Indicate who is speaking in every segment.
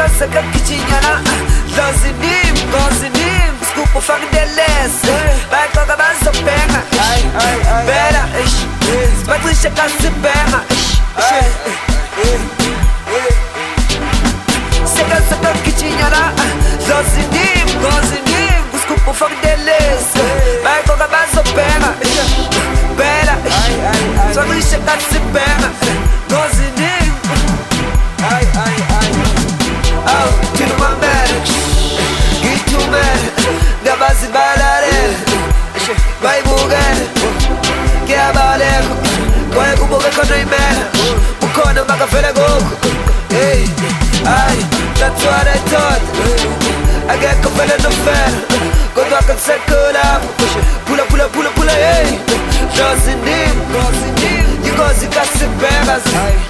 Speaker 1: Saka kichinyana Lozinim Desculpa o funk delesse Vai tocar mais a pena Bera Vai tu chegar se pena Saka kichinyana Lozinim Desculpa o funk delesse Vai tocar mais a pena Bera Vai tu chegar se pena Lozinim Tiro uma merda, grito merda, da base balare, vai bugar, que é baleco, corre com boca quando é merda, o cone maca fera gogo, ei, ai, da tua hora é toda, a guerra que eu falei no ferro, quando a canção é pula, ei, Lozinim, e gosto de caça e pegas,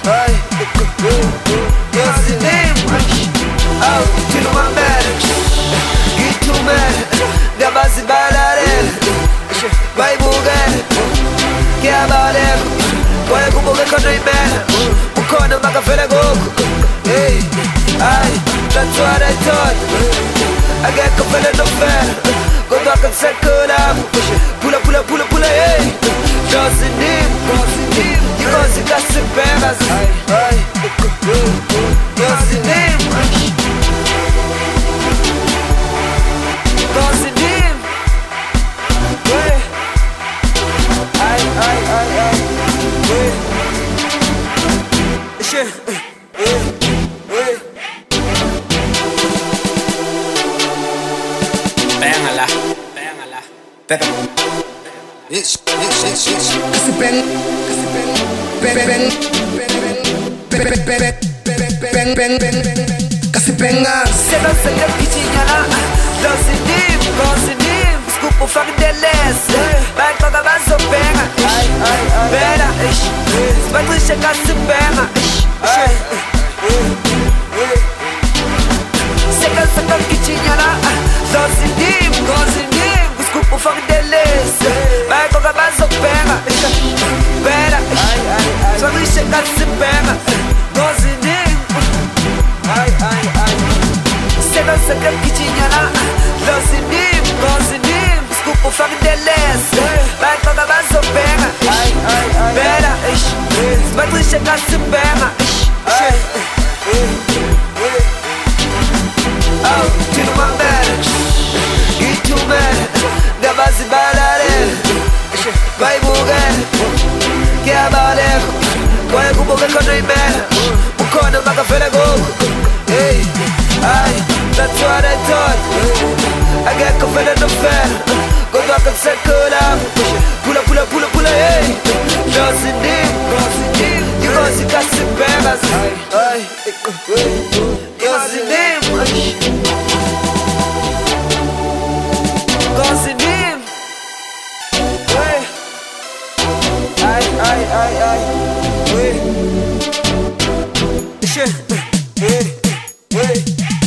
Speaker 1: Lozinim, tiro uma merda, grito merda, da base balare, vai bugar, que é baleco, corre com boca quando é merda, o cone maca fera gogo, ei, ai, da tua hora é toda, a guerra que eu falei no ferro, quando a canção é pula, ei, Lozinim, e gosto de caça e pegas, Lozinim,
Speaker 2: Pégala.
Speaker 1: Casi penga. Saka kichinyana Lozinim Desculpa o funk delesse Vai tocar mais a pena Bera Vai tu chegar se pena Saka kichinyana Lozinim Desculpa o funk delesse Vai tocar mais a pena Bera Vai tu chegar se pena Lozinim Saka kichinyana Lozinim Desculpa o funk delesse Vai tocar mais a pena Bera Vai tu chegar se pena Tiro uma merda, grito merda, da base balare, vai bugar, que é baleco, corre com boca quando é merda, o cone maca fera gogo, ei, ai, da tua hora é toda, a guerra que eu falei no ferro, quando a canção é pula, ei, Lozinim, e gosto de caça e pegas, Lozinim, ai,